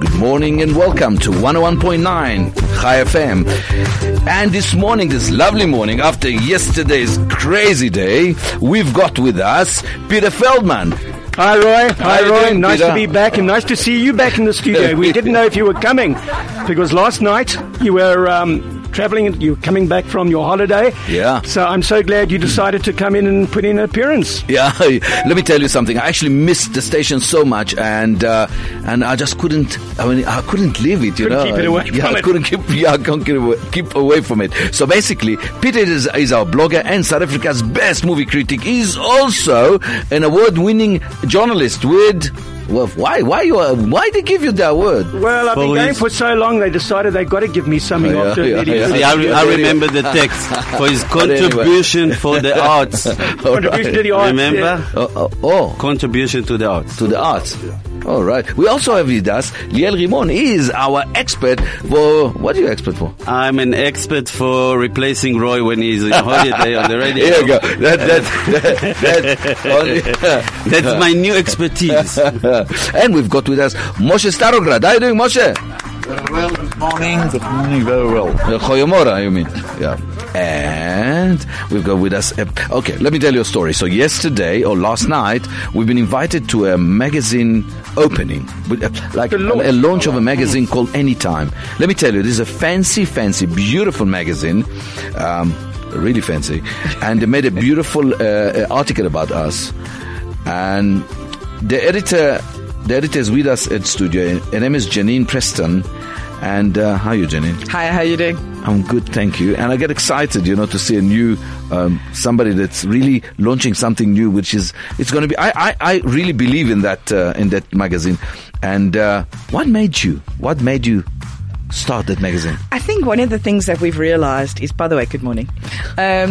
Good morning and welcome to 101.9 Chai FM. And this morning, this lovely morning, after yesterday's crazy day, we've got with us Peter Feldman. Hi, Roy. Hi, Roy. Nice Peter? to be back and nice to see you back in the studio. We didn't know if you were coming because last night you were traveling. You were coming back from your holiday. Yeah. So I'm so glad you decided to come in and put in an appearance. Yeah, let me tell you something. I actually missed the station so much, and I just couldn't. I mean, I couldn't leave it. Couldn't keep it away from I it. couldn't keep. Yeah, I can't keep away from it. So basically, Peter is our blogger and South Africa's best movie critic. He's also an award-winning journalist with. Well, why they give you that award? Well, I've been going for so long, they decided they've got to give me something after yeah. See, I remember the text for his contribution for the arts. Contribution to the arts. Remember? Yeah. Contribution to the arts. To the arts. All right. We also have with us Liel Rimon. He is our expert for. What are you expert for? I'm an expert for replacing Roy when he's on holiday on the radio. Here you go. That's my new expertise. And we've got with us Moshe Starograd. How are you doing, Moshe? Very well. Good morning. Good morning. Very well. Choyomora, you mean? Yeah. And we've got with us. Okay, let me tell you a story. So yesterday or last night, we've been invited to a magazine opening, like a launch of a magazine called Anytime. Let me tell you, this is a fancy, beautiful magazine. Really fancy. And they made a beautiful article about us. And the editor is with us at studio. Her name is Janine Preston. And how are you, Janine? Hi, how are you doing? I'm good, thank you. And I get excited, to see a new somebody that's really launching something new, which is it's going to be. I really believe in that magazine. And what made you start that magazine? I think one of the things that we've realized is, by the way, good morning. I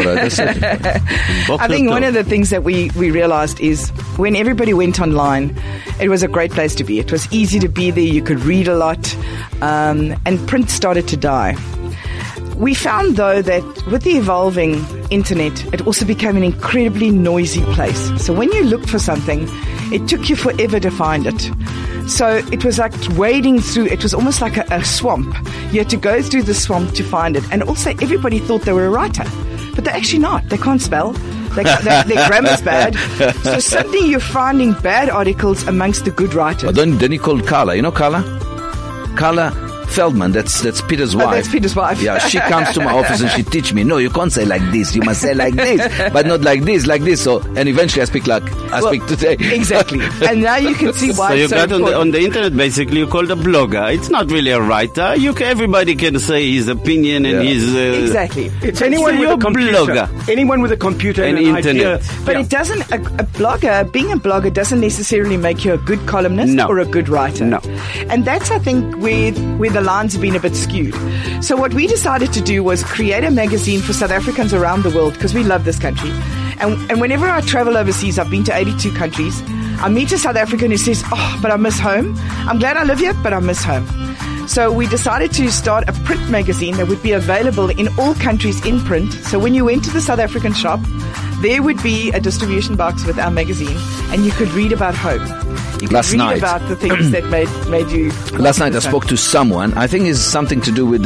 think one of the things that we realized is when everybody went online, it was a great place to be. It was easy to be there. You could read a lot, and print started to die. We found, though, that with the evolving internet, it also became an incredibly noisy place. So when you looked for something, it took you forever to find it. So it was like wading through, it was almost like a swamp. You had to go through the swamp to find it. And also everybody thought they were a writer, but they're actually not. They can't spell. Their grammar's bad. So suddenly you're finding bad articles amongst the good writers. But then you called Carla. You know Carla? Carla Feldman, that's Peter's wife. Oh, that's Peter's wife. Yeah, she comes to my office and she teach me, no, you can't say like this. You must say like this, but not like this, like this. So, and eventually I speak today. Exactly. And now you can see why. So you got important. on the internet, basically, you called a blogger. It's not really a writer. Everybody can say his opinion and his... Exactly. It's anyone with a computer. Blogger. Anyone with a computer and an internet. idea. But it doesn't, a blogger, being a blogger doesn't necessarily make you a good columnist or a good writer. No. And that's, I think, where the lines have been a bit skewed. So what we decided to do was create a magazine for South Africans around the world because we love this country. And whenever I travel overseas, I've been to 82 countries, I meet a South African who says, oh, but I miss home. I'm glad I live here, but I miss home. So we decided to start a print magazine that would be available in all countries in print. So when you went to the South African shop, there would be a distribution box with our magazine, and you could read about home. You could read about the things that made you... Last night I spoke to someone. I think it's something to do with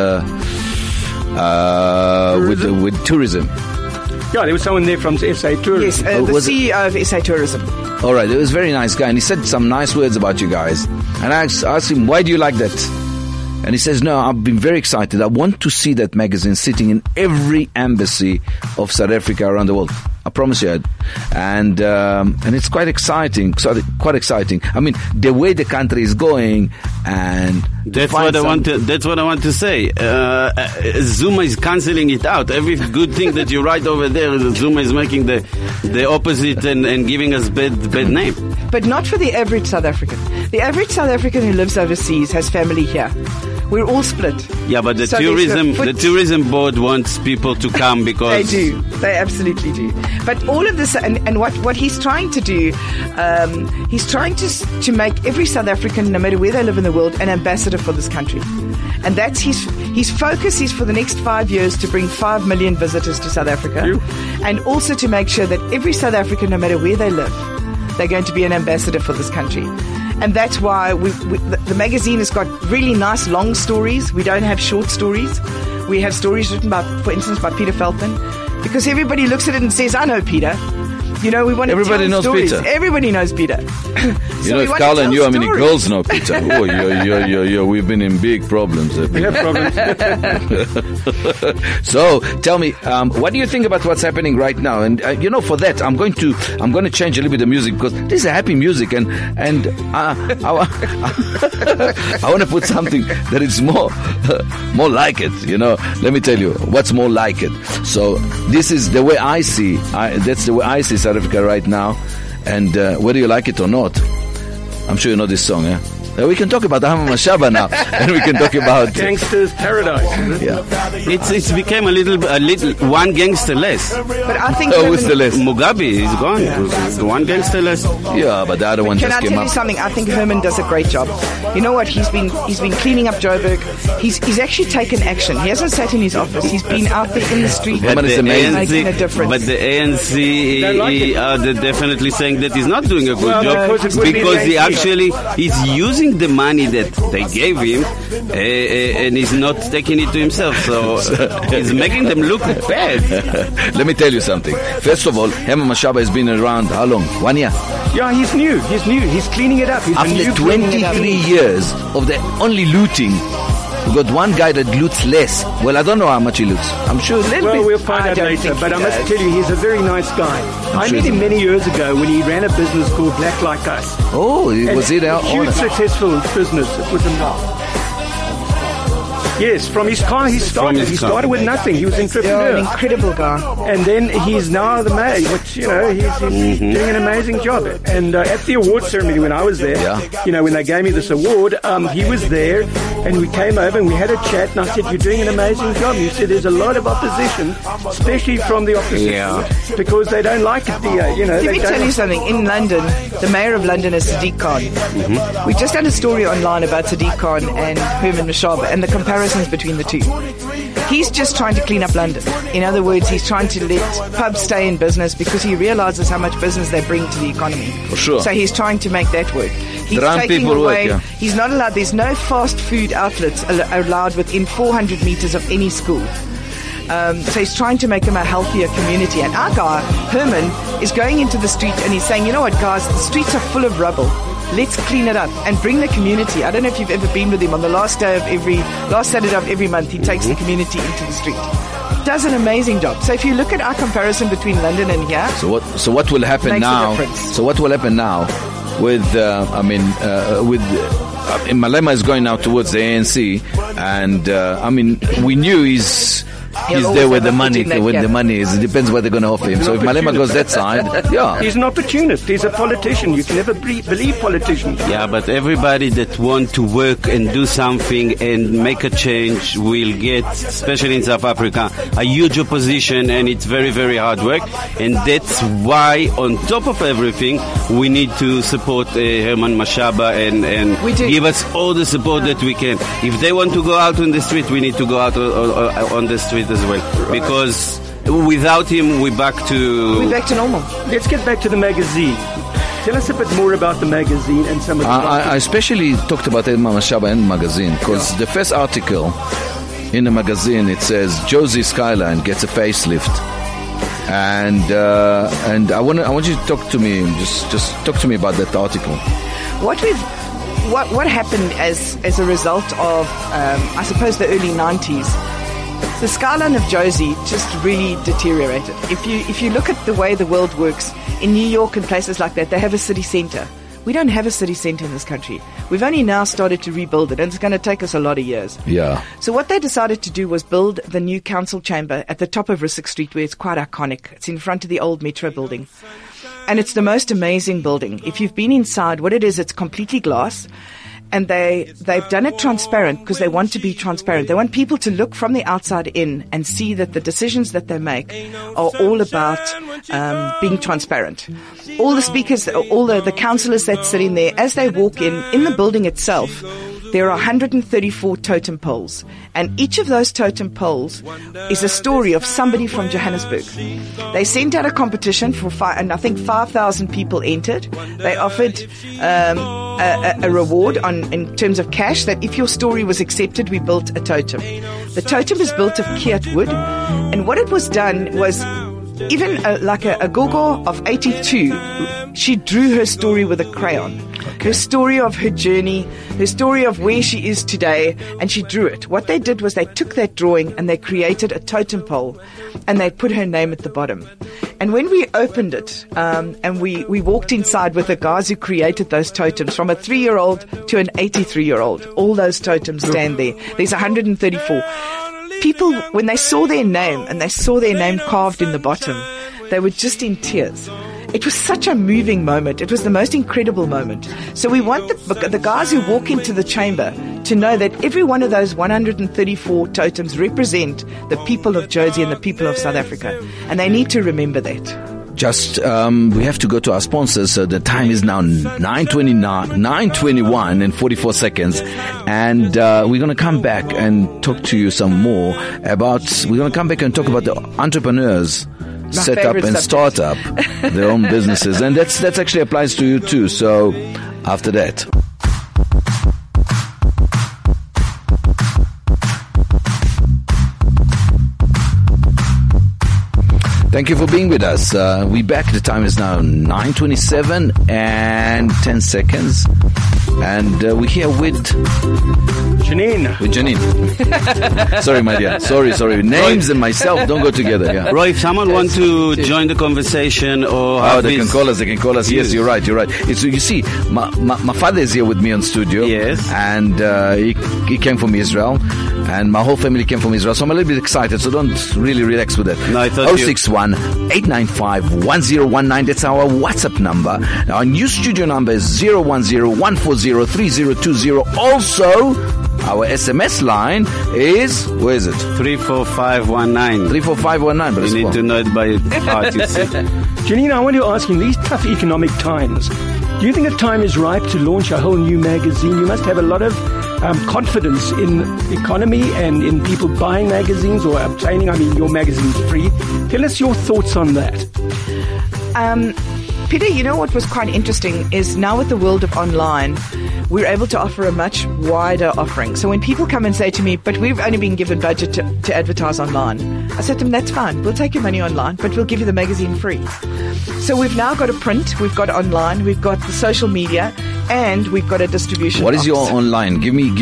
with tourism. Yeah, there was someone there from SA Tourism. Yes, the CEO of SA Tourism. All right, it was a very nice guy, and he said some nice words about you guys. And I asked him, why do you like that? And he says, no, I've been very excited. I want to see that magazine sitting in every embassy of South Africa around the world. I promise you. And it's quite exciting. Quite exciting. I mean, the way the country is going, and that's what I want to say. Zuma is cancelling it out. Every good thing that you write over there, Zuma is making the opposite and giving us bad name. But not for the average South African. The average South African who lives overseas has family here. We're all split. Yeah, but the tourism board wants people to come because they do. They absolutely do. But all of this, and what he's trying to do, he's trying to make every South African, no matter where they live in the world, an ambassador for this country. And that's his focus is for the next 5 years to bring 5 million visitors to South Africa, and also to make sure that every South African, no matter where they live, they're going to be an ambassador for this country. And that's why the magazine has got really nice long stories. We don't have short stories. We have stories written by, for instance, by Peter Feldman, because everybody looks at it and says, I know Peter. You know, we want to Everybody tell knows stories. Peter. Everybody knows Peter. You know, if Carla knew how many girls know Peter, we've been in big problems. We have problems. So, tell me, what do you think about what's happening right now? And for that, I'm going to change a little bit of music, because this is happy music, and I want to put something that is more like it. Let me tell you what's more like it. So, this is the way I see. That's the way I see South Africa right now, and whether you like it or not, I'm sure you know this song, yeah? We can talk about Herman Mashaba now, and we can talk about Gangster's Paradise. Yeah. It's became a little one gangster less. But I think who's the less? Mugabe is gone. One gangster less. Yeah, but the other one Can just I came tell up. you something? I think Herman does a great job. You know what? He's been cleaning up Joburg. He's actually taken action. He hasn't sat in his office. He's been out there in the street, Herman is amazing. making a difference. But the ANC they're definitely saying that he's not doing a good Well, job, because it would be because he the ANC. actually is using the money that they gave him, and he's not taking it to himself. So he's making them look bad. Let me tell you something. First of all, Herman Mashaba has been around how long? 1 year. Yeah, he's new. He's cleaning it up. He's a new After cleaning it up. 23 years of the only looting, we got one guy that loots less. Well, I don't know how much he loots. I'm sure a little Well, bit. we'll find I out don't later. think But he I must does. tell you, he's a very nice guy. I sure met he's him many years ago when he ran a business called Black Like Us. Oh, was it our huge owner? successful business. It was a Yes, from his car he started. his He car. started with nothing. He was You're an entrepreneur. incredible guy. And then he's now the mayor, which, he's doing an amazing job. And at the award ceremony when I was there, Yeah. when they gave me this award, he was there and we came over and we had a chat and I said, you're doing an amazing job. He said, there's a lot of opposition, especially from the opposition, because they don't like it. Let They me tell don't you something. In London, the mayor of London is Sadiq Khan. We just had a story online about Sadiq Khan and Herman Mashaba and the comparisons between the two. He's just trying to clean up London. In other words, he's trying to let pubs stay in business because he realizes how much business they bring to the economy. For sure. So he's trying to make that work. He's Run taking people work, away. yeah. He's not allowed. There's no fast food outlets allowed within 400 meters of any school. So he's trying to make them a healthier community. And our guy, Herman, is going into the street and he's saying, you know what, guys, the streets are full of rubble. Let's clean it up and bring the community. I don't know if you've ever been with him. On the last Saturday of every month, he takes the community into the street. Does an amazing job. So if you look at our comparison between London and here, So what will happen Makes a now? difference. So what will happen now with Malema is going now towards the ANC, and we knew he's He'll there always where have the a foot money in that where the gap. money is. It depends what they're going to offer him. He's So an if Malema goes that opportunist. side, yeah. He's an opportunist. He's a politician. You can never believe politicians. Yeah, but everybody that want to work and do something and make a change will get, especially in South Africa, a huge opposition, and it's very, very hard work. And that's why, on top of everything, we need to support Herman Mashaba and We do. give us all the support that we can. If they want to go out on the street, we need to go out on the street as well. Because without him, we're back we're back to normal. Let's get back to the magazine. Tell us a bit more about the magazine and some of the... I especially talked about Herman Mashaba in the magazine because the first article in the magazine, it says Josie Skyline gets a facelift, and I want you to talk to me. Just talk to me about that article. What happened as a result of I suppose the early 90s. The skyline of Josie just really deteriorated. If you look at the way the world works in New York and places like that, they have a city centre. We don't have a city centre in this country. We've only now started to rebuild it, and it's going to take us a lot of years. Yeah. So what they decided to do was build the new council chamber at the top of Rissik Street, where it's quite iconic. It's in front of the old Metro building. And it's the most amazing building. If you've been inside, what it is, it's completely glass. And they've done it transparent because they want to be transparent. They want people to look from the outside in and see that the decisions that they make are all about being transparent. All the speakers, all the councillors that sit in there, as they walk in the building itself, there are 134 totem poles, and each of those totem poles is a story of somebody from Johannesburg. They sent out a competition and I think 5,000 people entered. They offered a reward in terms of cash that if your story was accepted, we built a totem. The totem is built of Kiat wood, and what it was done was even like a Gogo of 82, she drew her story with a crayon. Her story of her journey, her story of where she is today, and she drew it. What they did was they took that drawing and they created a totem pole, and they put her name at the bottom. And when we opened it, and we walked inside with the guys who created those totems, from a 3-year-old to an 83-year-old, all those totems stand there. There's 134. People, when they saw their name and they saw their name carved in the bottom, they were just in tears. It was such a moving moment. It was the most incredible moment. So we want the guys who walk into the chamber to know that every one of those 134 totems represent the people of Jozi and the people of South Africa. And they need to remember that. Just, we have to go to our sponsors. So the time is now 9:21 and 44 seconds. And, we're going to come back and talk to you some more about, we're going to come back and talk about the entrepreneurs set up and start up their own businesses. And that's actually applies to you too. So after that. Thank you for being with us. We're back. The time is now 9:27 and 10 seconds. And we're here with Janine. Sorry, my dear. Sorry. Names and myself don't go together. Yeah. Roy, if someone wants to join the conversation or they can call us. Yes, you're right. It's, you see, my father is here with me on studio. Yes. And he came from Israel. And my whole family came from Israel. So I'm a little bit excited. So don't really relax with that. No, I thought 061-895-1019. That's our WhatsApp number. Our new studio number is 010-140-3020. Also, our SMS line is, where is it? 34519. 34519. But you need to know it by heart, you see. Janine, I want to ask you, in these tough economic times, do you think the time is ripe to launch a whole new magazine? You must have a lot of confidence in the economy and in people buying magazines or obtaining, your magazine's free. Tell us your thoughts on that. Peter, you know what was quite interesting is now with the world of online, we're able to offer a much wider offering. So when people come and say to me, but we've only been given budget to advertise online, I said to them, that's fine. We'll take your money online, but we'll give you the magazine free. So we've now got a print, we've got online, we've got the social media, and we've got a distribution What box. is your online? Give me.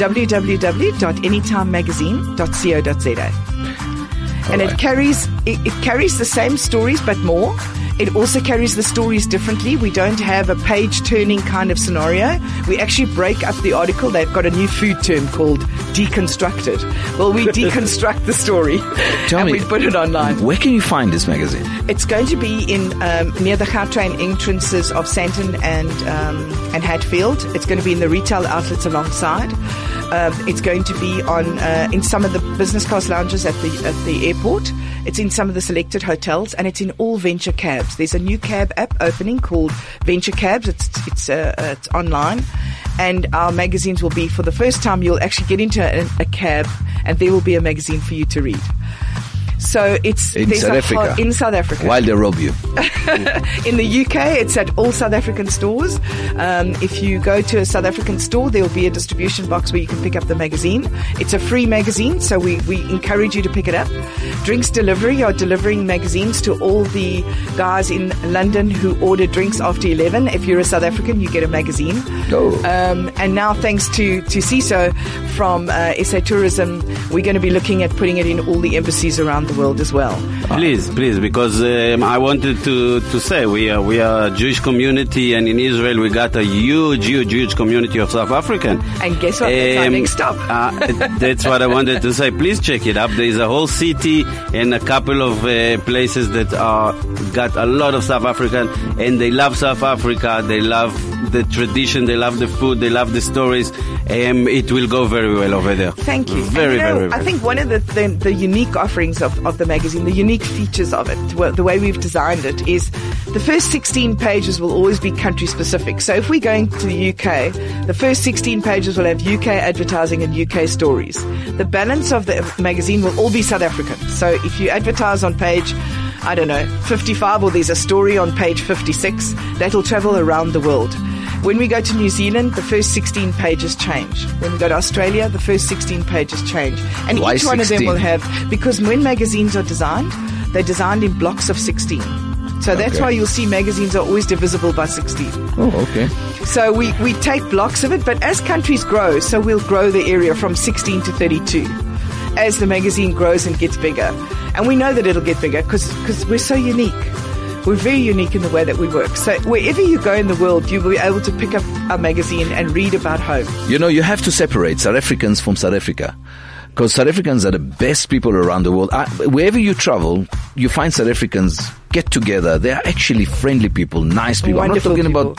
www.anytimemagazine.co.za. And it carries the same stories but more. It also carries the stories differently. We don't have a page-turning kind of scenario. We actually break up the article. They've got a new food term called deconstructed. Well, we deconstruct the story and we put it online. Where can you find this magazine? It's going to be in near the Gautrain entrances of Sandton and Hatfield. It's going to be in the retail outlets alongside. It's going to be on in some of the business class lounges at the airport. It's in some of the selected hotels, and it's in all Venture Cabs. There's a new cab app opening called Venture Cabs. It's online, and our magazines will be, for the first time, you'll actually get into a cab, and there will be a magazine for you to read. So it's in South Africa. In South Africa. While they rob you. In the UK, it's at all South African stores. If you go to a South African store, there will be a distribution box where you can pick up the magazine. It's a free magazine, so we encourage you to pick it up. Drinks Delivery are delivering magazines to all the guys in London who order drinks after 11. If you're a South African, you get a magazine. Oh. And now, thanks to CISO from SA Tourism, we're going to be looking at putting it in all the embassies around the world as well. Please, because I wanted to say we are a Jewish community, and in Israel we got a huge community of South African. And guess what? That's our next stop. That's what I wanted to say. Please check it up. There is a whole city and a couple of places that got a lot of South African, and they love South Africa. They love the tradition, they love the food, they love the stories. It will go very well over there. Thank you. Very, And, very well. I think one of the unique offerings of the magazine, the unique features of it, the way we've designed it, is the first 16 pages will always be country specific. So if we're going to the UK, the first 16 pages will have UK advertising and UK stories. The balance of the magazine will all be South African. So if you advertise on page, I don't know, 55, or there's a story on page 56, that'll travel around the world. When we go to New Zealand, the first 16 pages change. When we go to Australia, the first 16 pages change. And Why each one of them 16? will have, because when magazines are designed, they're designed in blocks of 16. So that's Okay. why you'll see magazines are always divisible by 16. Oh, okay. So we take blocks of it, but as countries grow, so we'll grow the area from 16 to 32 as the magazine grows and gets bigger. And we know that it'll get bigger because we're so unique. We're very unique in the way that we work. So wherever you go in the world, you will be able to pick up our magazine and read about home. You know, you have to separate South Africans from South Africa. Because South Africans are the best people around the world. Wherever you travel, you find South Africans get together. They are actually friendly people, nice people. Wonderful I'm not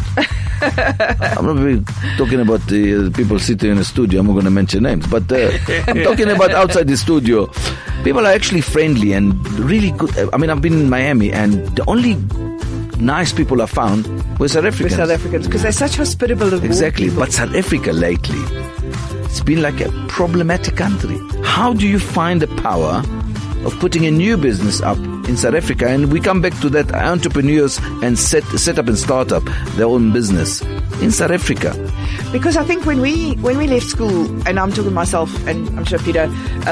really talking about the people sitting in the studio. I'm not going to mention names. But I'm talking about outside the studio. People are actually friendly and really good. I mean, I've been in Miami, and the only nice people I found were South Africans. With South Africans, because they're such hospitable and warm Exactly. people. But South Africa lately, it's been like a problematic country. How do you find the power of putting a new business up in South Africa? And we come back to that, entrepreneurs and set up and start up their own business in South Africa. Because I think when we left school, and I'm talking myself, and I'm sure Peter,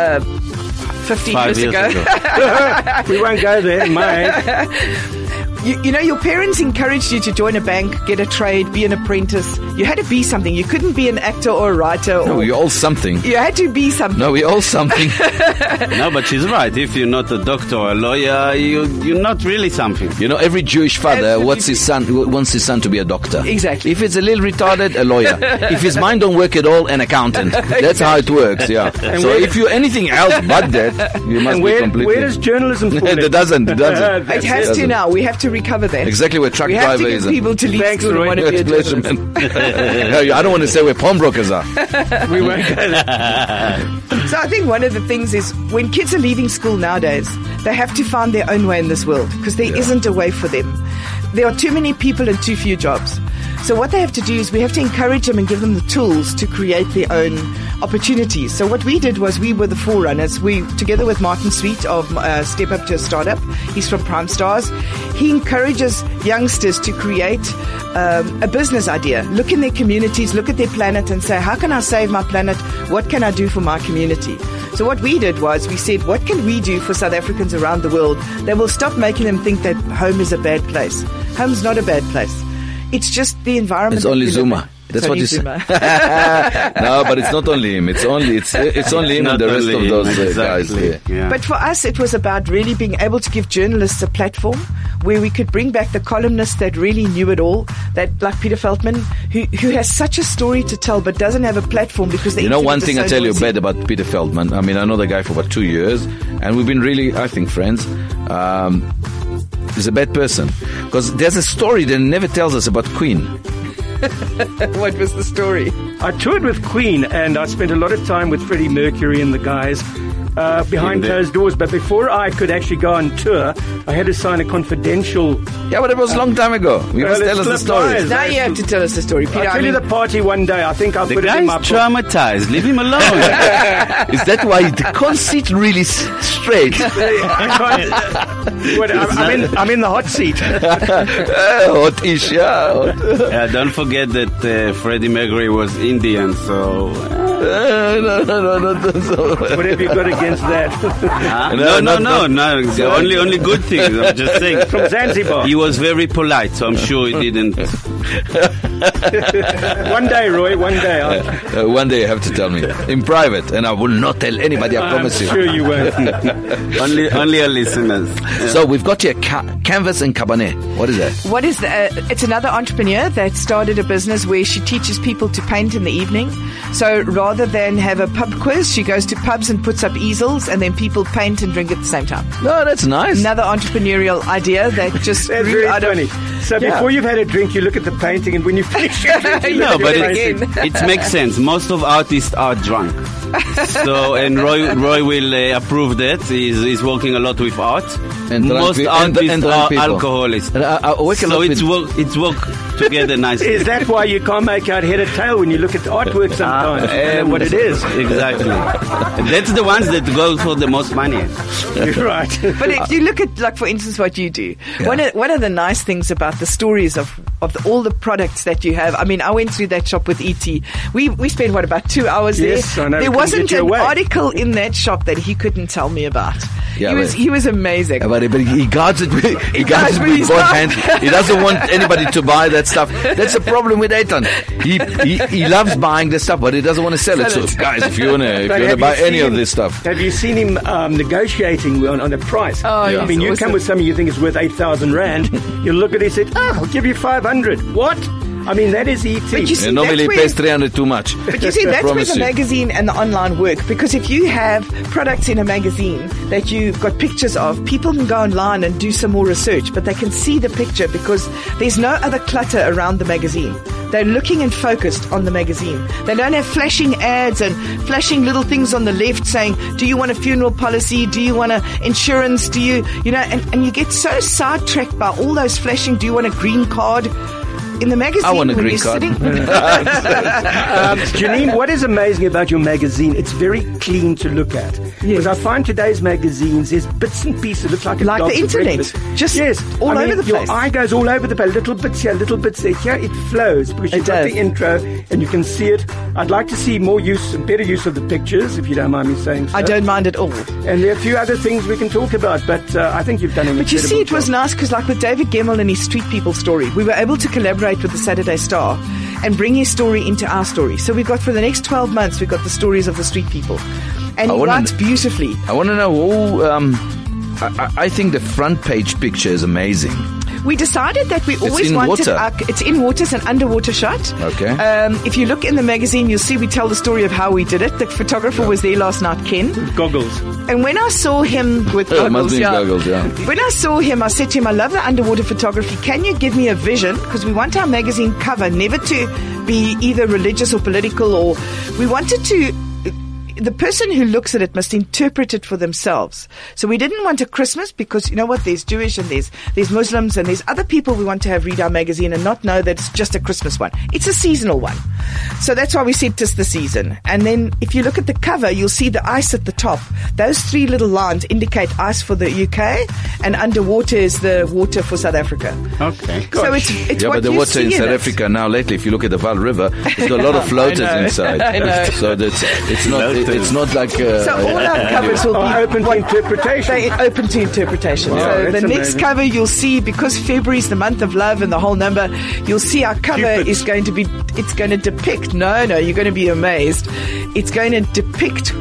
15 5 years years ago. We won't go there, mate. You know, your parents encouraged you to join a bank, get a trade, be an apprentice. You had to be something. You couldn't be an actor or a writer. No, or we're all something. you had to be something. No, we're all something. No, but she's right. If you're not a doctor or a lawyer, you're not really something. You know, every Jewish father Absolutely. wants his son to be a doctor. Exactly. If it's a little retarded, a lawyer. If his mind don't work at all, an accountant. That's how it works, yeah. So where- if you're anything else but that, you must And be completely... where does journalism fall in? It doesn't. It has to now. We have to recover that. Exactly where truck We have to driver get is. people to leave Thanks, school and Roy. want to be a Bless you, journalist. man. I don't want to say where pawnbrokers are. We won't go there. So I think one of the things is when kids are leaving school nowadays, they have to find their own way in this world because there isn't a way for them. There are too many people and too few jobs. So what they have to do is we have to encourage them and give them the tools to create their own opportunities. So what we did was we were the forerunners. We, together with Martin Sweet of Step Up to a Startup, he's from Prime Stars, he encourages youngsters to create a business idea. Look in their communities, look at their planet and say, how can I save my planet? What can I do for my community? So what we did was we said, what can we do for South Africans around the world that will stop making them think that home is a bad place? Home's not a bad place. It's just the environment. It's that only we live in. Zuma. That's It's what only you say. Zuma. No, but it's not only him. It's only him Not and the rest only of him, those exactly. guys. Yeah. Yeah. But for us, it was about really being able to give journalists a platform where we could bring back the columnists that really knew it all, that like Peter Feldman, who has such a story to tell but doesn't have a platform because the You know, internet one is thing so I tell you noisy. bad about Peter Feldman. I mean, I know the guy for about 2 years, and we've been really, I think, friends. He's a bad person because there's a story that he never tells us about Queen. What was the story? I toured with Queen, and I spent a lot of time with Freddie Mercury and the guys behind closed doors. But before I could actually go on tour, I had to sign a confidential. Yeah, but it was a long time ago. You must let's tell us the flip story. lies. Now you have to tell us the story, Peter. I'll tell you the party one day. I think I'll The put it in my guy's book. traumatized. Leave him alone. Is that why the can't sit really straight? I'm in the hot seat. Hot-ish, yeah. Yeah, don't forget that Freddie Mercury was Indian, so... No. What have you got against that? No. Only good things. I'm just saying. From Zanzibar. He was very polite, so I'm sure he didn't. One day, Roy, one day. One day you have to tell me in private, and I will not tell anybody. I I'm promise you. sure you won't. Only our listeners. So we've got here Canvas and Cabernet. What is that? What is it's another entrepreneur that started a business where she teaches people to paint in the evening. So rather than have a pub quiz, she goes to pubs and puts up easels, and then people paint and drink at the same time. No, that's nice. Another entrepreneurial idea that just That's grew very out funny. of... So before you've had a drink, you look at the painting, and when you finish your drink, you No, look but at the it- painting. it makes sense. Most of artists are drunk. So, and Roy will approve that. He's working a lot with art. And drunk Most pe- artists and drunk are people. alcoholics. And I work a So lot it's with- work together nicely. Is that why you can't make out head or tail when you look at the artwork sometimes? You don't know what it is. Exactly. That's the ones that go for the most money. You're right. But if you look at, like, for instance, what you do, one of the nice things about the stories of all the products that you have. I mean, I went through that shop with E.T. We spent, about 2 hours Yes, there? I know. There Couldn't wasn't get you an away. article in that shop that he couldn't tell me about. Yeah, he was amazing. But he guards it. He guards it with with his both mouth. hands. He doesn't want anybody to buy that stuff. That's the problem with Eitan. He loves buying the stuff, but he doesn't want to sell it. So, guys, if you wanna But have buy you any seen of him- this stuff, Have you seen him negotiating on a price? Oh, I yes, mean, you awesome. come with something you think is worth 8,000 rand. You look at it and say, I'll give you 500. What? I mean, that is ET. But you see, normally he that's pays where- 300 too much. But you see, that's where Promise the you. magazine and the online work. Because if you have products in a magazine that you've got pictures of, people can go online and do some more research, but they can see the picture because there's no other clutter around the magazine. They're looking and focused on the magazine. They don't have flashing ads and flashing little things on the left saying, do you want a funeral policy? Do you want insurance? Do you know, and you get so sidetracked by all those flashing, do you want a green card? In the magazine, I want a when green you're card. sitting- Janine, what is amazing about your magazine, it's very clean to look at. Because I find today's magazines, there's bits and pieces. It looks like a Like the dog's internet. breakfast. Just yes, all I mean, over the your place. eye goes all over the place. Little bits here, little bits there. Here it flows because you've It got does. the intro and you can see it. I'd like to see more use and better use of the pictures, if you don't mind me saying so. I don't mind at all. And there are a few other things we can talk about, but I think you've done an But you see, it was incredible nice because, like with David Gemmell and his Street People story, we were able to collaborate with the Saturday Star and bring his story into our story. So we've got, for the next 12 months, we've got the stories of the street people. And I he wanna- writes beautifully. I want to know who. I think the front page picture is amazing. We decided that we always in wanted water. it's in water, it's an underwater shot. Okay. If you look in the magazine, you'll see we tell the story of how we did it. The photographer was there last night, Ken. Goggles. And when I saw him with Yeah, it must goggles, be in yeah. goggles, yeah. When I saw him, I said to him, I love the underwater photography. Can you give me a vision? Because we want our magazine cover never to be either religious or political, or we wanted to. The person who looks at it must interpret it for themselves. So we didn't want a Christmas because, you know what, there's Jewish and there's Muslims and there's other people we want to have read our magazine and not know that it's just a Christmas one. It's a seasonal one. So that's why we said 'tis the season. And then if you look at the cover, you'll see the ice at the top. Those three little lines indicate ice for the UK and underwater is the water for South Africa. Okay. So it's Yeah, what but the you water see in South it. Africa now lately, if you look at the Vaal River, it's got a lot of floaters know. inside. I know. So it's not like. So all our covers will be Are open to interpretation. They're open to interpretation. Wow, so the that's next amazing. cover you'll see, because February is the month of love and the whole number, you'll see our cover Cupid. is going to be, it's going to depict, no, you're going to be amazed. It's going to depict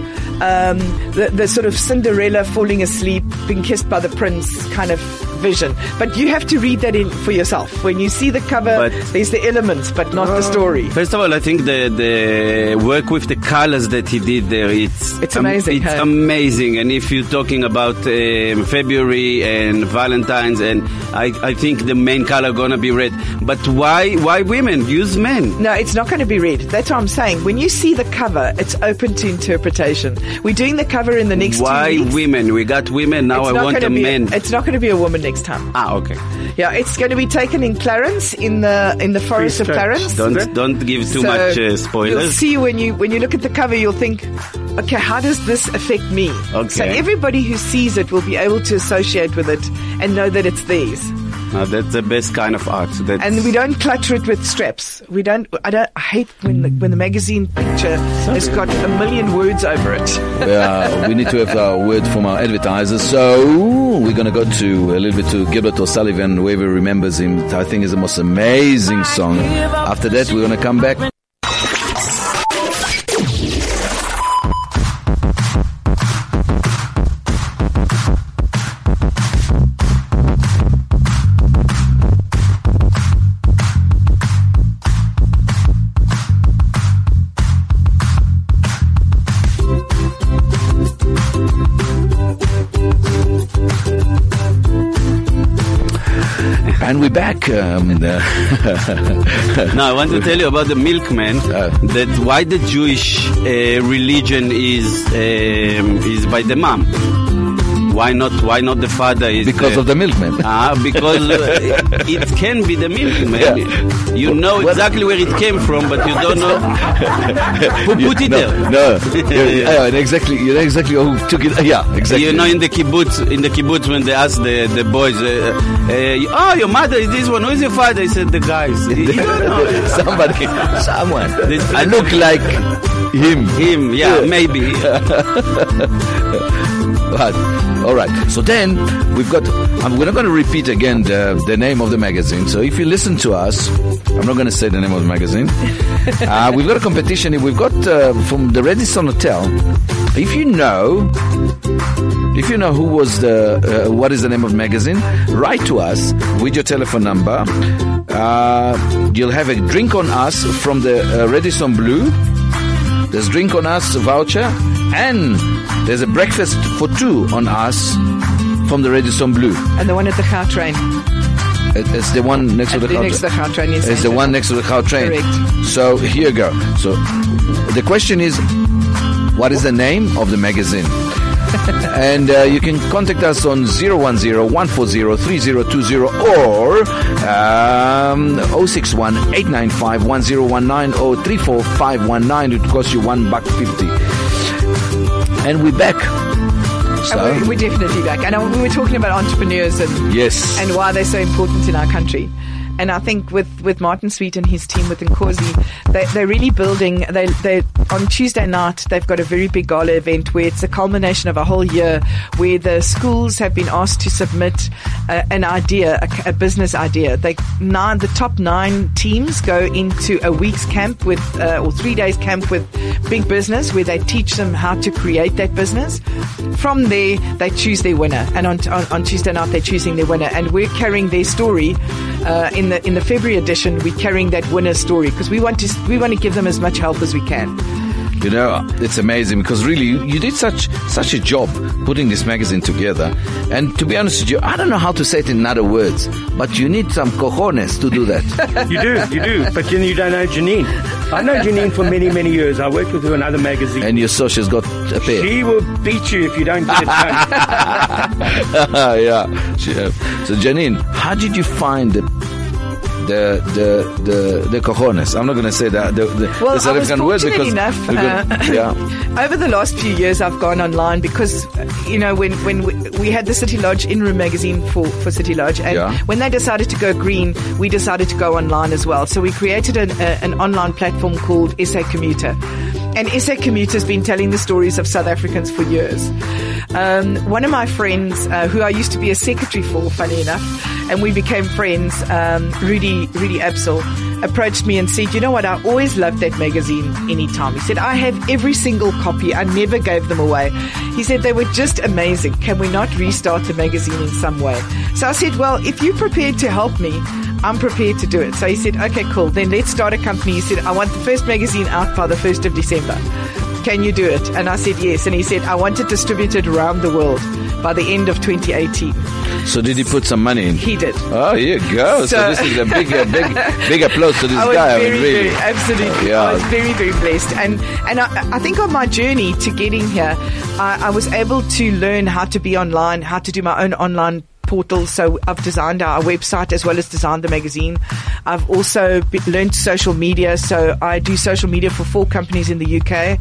the sort of Cinderella falling asleep, being kissed by the prince kind of vision. But you have to read that in for yourself. When you see the cover, But- there's the elements, but not the story. First of all, I think the work with the colors that he did there, it's amazing, It's huh? amazing. And if you're talking about February and Valentine's, and I think the main color gonna be red. But why women? Use men. No, it's not going to be red. That's what I'm saying. When you see the cover, it's open to interpretation. We're doing the cover in the next 2 Why weeks. women? We got women now. It's I not want gonna a be man. It's not going to be a woman next time. Ah, okay. Yeah, it's going to be taken in Clarence, in the forest of Free State. Clarence. Don't give too So much You'll spoilers. see when you look at the cover, you'll think, okay, how does this affect me? Okay. So everybody who sees it will be able to associate with it and know that it's theirs. That's the best kind of art. That's, And we don't clutter it with straps. I hate when the magazine picture has got a million words over it. We need to have our word from our advertisers. So we're going to go to a little bit to Gilbert O'Sullivan. Whoever remembers him, I think is the most amazing song. After that, we're going to come back. we're back. Now, I want to tell you about the milkman. That why the Jewish religion is by the mom. Why not the father? Is because of the milkman. Because it can be the milkman. Yeah. You know exactly where it came from, but you don't know who put it there. No, exactly. You know exactly who took it. Yeah, exactly. You know, in the kibbutz, when they ask the boys, your mother is this one. Who is your father? He said the guys. You don't know. Someone. I look like him. Yeah, maybe. But, all right. So then we've got. We're not going to repeat again the name of the magazine. So if you listen to us, I'm not going to say the name of the magazine. We've got a competition. We've got from the Radisson Hotel. If you know who was what is the name of the magazine, write to us with your telephone number. You'll have a drink on us from the Radisson Blue. There's drink on us voucher, and there's a breakfast for two on us from the Radisson Blue. And the one at the Gautrain. It's the one next to the Gautrain. Next to the Gautrain, yes. It's the one next to the Gautrain. Correct. So here you go. So the question is, what is the name of the magazine? And you can contact us on 010-140-3020 or 061-895-1019 or 34519. It costs you $1.50. And we're back. So, we're definitely back. And we were talking about entrepreneurs and yes, and why they're so important in our country. And I think with Martin Sweet and his team with Nkosi, they're really building. They on Tuesday night they've got a very big gala event where it's a culmination of a whole year, where the schools have been asked to submit an idea, a business idea. The top 9 teams go into a week's camp or 3 days camp with Big Business, where they teach them how to create that business. From there, they choose their winner, and on Tuesday night they're choosing their winner, and we're carrying their story. In the February edition, we're carrying that winner's story because we want to give them as much help as we can. You know, it's amazing because really you did such a job putting this magazine together. And to be honest with you, I don't know how to say it in other words, but you need some cojones to do that. You do. But you don't know Janine. I've known Janine for many, many years. I worked with her in other magazines. And you saw she's got a pair. She will beat you if you don't get it done. Yeah. So Janine, how did you find the cojones? I'm not going to say that the South African word because over the last few years I've gone online because when we had the City Lodge in-room magazine for City Lodge, and when they decided to go green, we decided to go online as well. So we created an online platform called SA Commuter. And SA Commuter has been telling the stories of South Africans for years. One of my friends, who I used to be a secretary for, funny enough, and we became friends, Rudy Absel, approached me and said, you know what, I always loved that magazine anytime. He said, I have every single copy. I never gave them away. He said, they were just amazing. Can we not restart the magazine in some way? So I said, well, if you're prepared to help me, I'm prepared to do it. So he said, okay, cool. Then let's start a company. He said, I want the first magazine out by the 1st of December. Can you do it? And I said, yes. And he said, I want it distributed around the world by the end of 2018. So did he put some money in? He did. Oh, here you go. So this is a big applause to this guy. Very, absolutely. Yeah. I was very, very blessed. And I think on my journey to getting here, I was able to learn how to be online, how to do my own online portal. So I've designed our website as well as designed the magazine. I've also learned social media. So I do social media for 4 companies in the UK.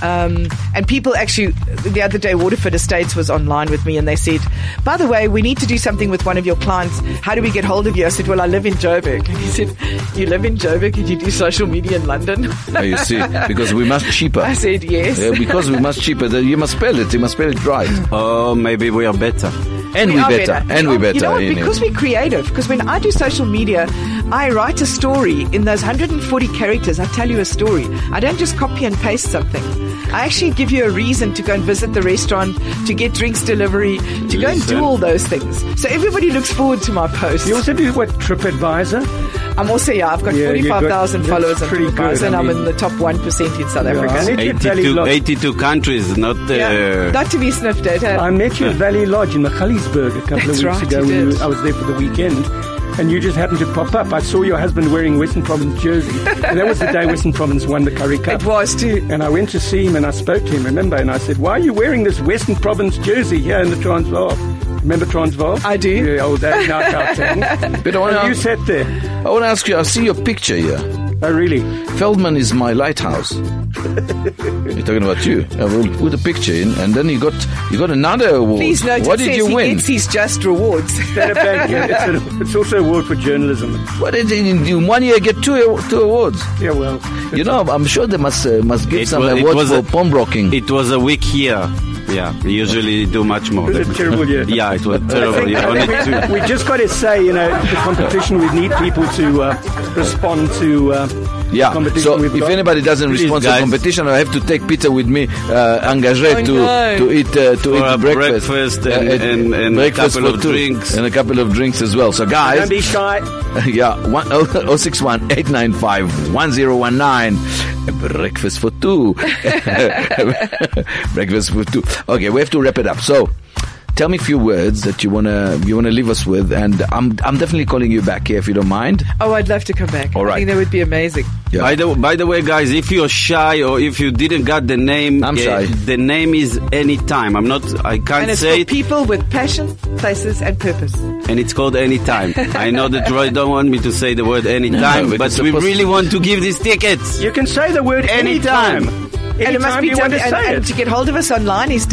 And people actually, the other day, Waterford Estates was online with me and they said, by the way, we need to do something with one of your clients. How do we get hold of you? I said, well, I live in Joburg. And he said, you live in Joburg and you do social media in London? Oh, you see, because we must cheaper. I said, yes. Yeah, because we must cheaper. You must spell it. You must spell it right. Oh, maybe we are better. And we better. And we better. You know what? Because we're creative. Because when I do social media, I write a story in those 140 characters. I tell you a story. I don't just copy and paste something. I actually give you a reason to go and visit the restaurant, to get drinks delivery, to go and do all those things. So everybody looks forward to my posts. You also do TripAdvisor? I'm also, I've got 45,000 followers on TripAdvisor, and I'm in the top 1% in South Africa. 82 countries, not to be sniffed at. I met you at Valley Lodge in Magaliesburg a couple of weeks ago. I was there for the weekend. and you just happened to pop up. I saw your husband wearing Western Province jersey, and that was the day Western Province won the Currie Cup. It was too. And I went to see him and I spoke to him, remember? And I said, why are you wearing this Western Province jersey here in the Transvaal? Remember Transvaal? I do. Yeah, old days now, Gauteng. But And you sat there. I want to ask you, I see your picture here. Oh, really? Feldman is my lighthouse. You're talking about you. I will put a picture in, and then you got another award. Please note what it did says you he win? gets his just rewards. It's also an award for journalism. What did in 1 year get two awards? Yeah, well. You know, I'm sure they must give It some was- it awards was for a- pawnbroking. It was a weak year. Yeah, we usually do much more. It was a terrible year. Yeah, it was a terrible year. Only two. We just got to say, the competition, we need people to respond to Yeah. competition So we've if got. anybody doesn't Please, respond to guys. competition, I have to take Peter with me, engagé no. to eat a breakfast, breakfast and a breakfast couple for of two, drinks. and a couple of drinks as well. So guys, Don't be shy. yeah, 061 895 1019. Breakfast for two. Breakfast for two. Okay, we have to wrap it up. So, tell me a few words that you wanna leave us with, and I'm definitely calling you back here if you don't mind. Oh, I'd love to come back. All right. I think that would be amazing. Yeah. By the way, guys, if you're shy or if you didn't got the name, I'm shy. The name is Anytime. I And can't it's say for it, people with passion, places, and purpose. and it's called Anytime. I know that Roy don't want me to say the word Anytime, No, but but it's we supposed really want to give these tickets. You can say the word anytime. And it must Anytime be you want to and say it. to get hold of us online is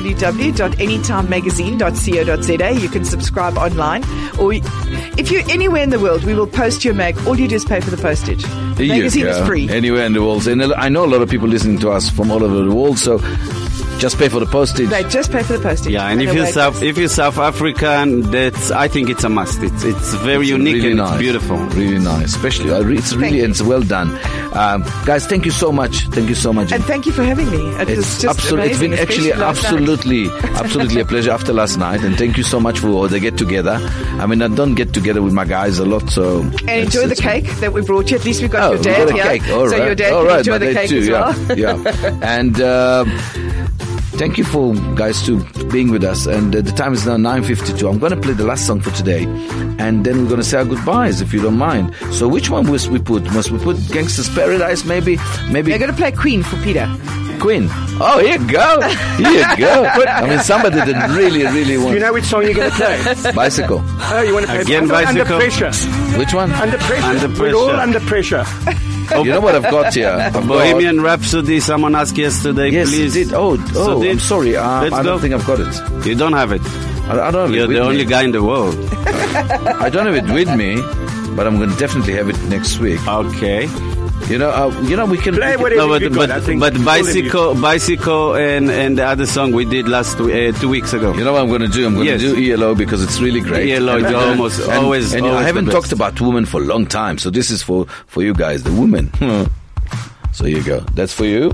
www.anytimemagazine.co.za. You can subscribe online, or if you're anywhere in the world, we will post your mag. All you do is pay for the postage. The magazine is free. Anywhere in the world. And I know a lot of people listening to us from all over the world, so just pay for the postage. They just pay for the postage. Yeah, and if away you're it goes. South African, I think it's a must. It's very unique really and nice. it's beautiful. Really nice. Especially, it's Thank really, you. it's well done. Guys, thank you so much. Thank you so much. And thank you for having me. It was just It's amazing. been actually especially last night. absolutely a pleasure after last night, and thank you so much for the get together. I mean, I don't get together with my guys a lot, so And enjoy the cake that we brought you. At least we got Oh, your we dad got a here. cake. All so right. your dad All can right, enjoy my the dad cake too, as well. yeah. And thank you for guys to being with us. And the time is now 9:52. I'm going to play the last song for today, and then we're going to say our goodbyes if you don't mind. So which one must we put? Must we put Gangsta's Paradise? Maybe We're going to play Queen for Peter. Queen. Oh, here you go. Here you go. I mean, somebody that really Do wants you know which song you're going to play? bicycle. Oh, you want to play Again, Under Bicycle. Pressure. Which one? Under pressure. Under We're all pressure. under pressure. You know what I've got here? I've got- Bohemian Rhapsody, someone asked yesterday, Yes, please. it did. Oh, So I'm sorry. Let's I go. don't think I've got it. You don't have it. I don't have You're it with the me. only guy in the world. I don't have it with me, but I'm going to definitely have it next week. Okay. You know, we can Play we can- whatever No, you got. I think all of you. bicycle, and the other song we did 2 weeks ago. You know what I'm going to do? I'm going Yes. to do ELO because it's really great. ELO is almost always. And always I haven't the talked best. about women for a long time, so this is for you guys, the women. So here you go. That's for you.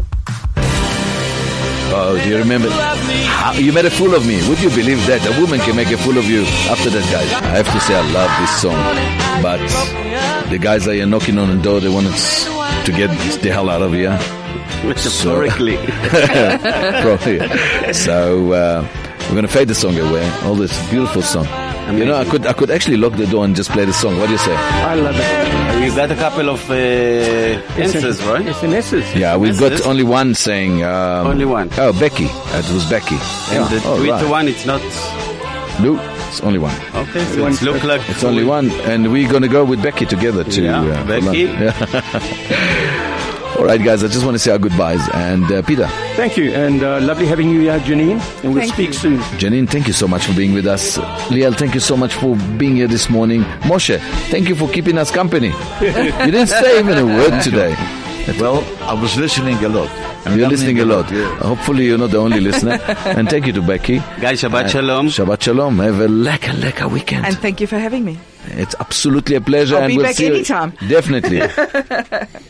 Oh, do you remember? You made a fool of me. Would you believe that? A woman can make a fool of you. After that, guys, I have to say I love this song. But the guys are here knocking on the door. They want us to get the hell out of here. Metaphorically. Probably. So we're going to fade the song away. All this beautiful song. You know, I could actually lock the door and just play the song. What do you say? I love it. You got a couple of answers, right? SMSs. Yeah, we've Yes, got only one saying. Only one. Oh, Becky. It was Becky. And the oh, Twitter right. one, it's not. No, it's only one. Okay, so it look like It's only one, and we're going to go with Becky together too. Yeah, Becky. All right, guys. I just want to say our goodbyes, and Peter, Thank you, and lovely having you here, Janine, and we'll Thank speak you. soon. Janine, thank you so much for being with us. Liel, thank you so much for being here this morning. Moshe, thank you for keeping us company. You didn't say even a word today. Well, I was listening a lot. You're listening a lot. Yeah. Hopefully you're not the only listener. And thank you to Becky. Guys, Shabbat Shalom. Shabbat Shalom. Have a lekker weekend. And thank you for having me. It's absolutely a pleasure. I'll and be we'll back see you- anytime. Definitely.